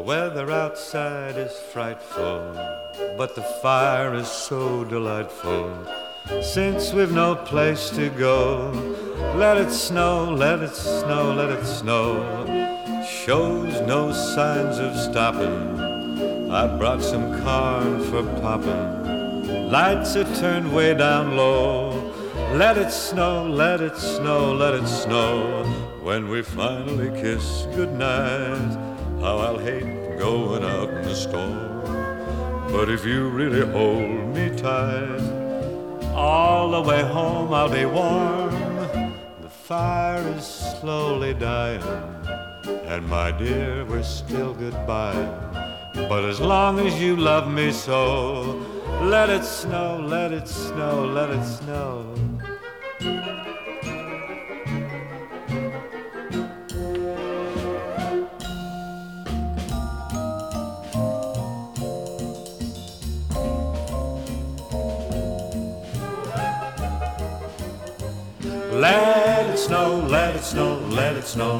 The weather outside is frightful, but the fire is so delightful. Since we've no place to go, let it snow, let it snow, let it snow. Shows no signs of stopping. I brought some corn for popping. Lights are turned way down low. Let it snow, let it snow, let it snow. When we finally kiss goodnight, how I'll hate going out in the storm. But if you really hold me tight, all the way home I'll be warm. The fire is slowly dying, and my dear, we're still goodbye. But as long as you love me so, let it snow, let it snow, let it snow. Let it snow, let it snow, let it snow.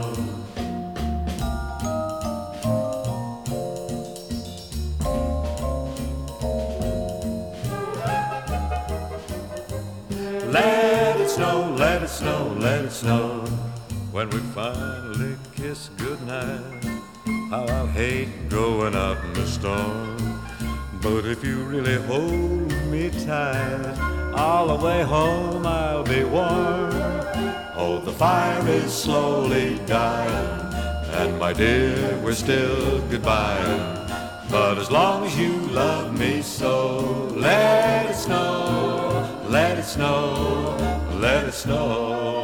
Let it snow, let it snow, let it snow. When we finally kiss goodnight, how I'll hate going out in the storm. But if you really hold me tight, all the way home I'll be warm. Oh, the fire is slowly dying, and my dear, we're still goodbye. But as long as you love me so, let it snow, let it snow, let it snow.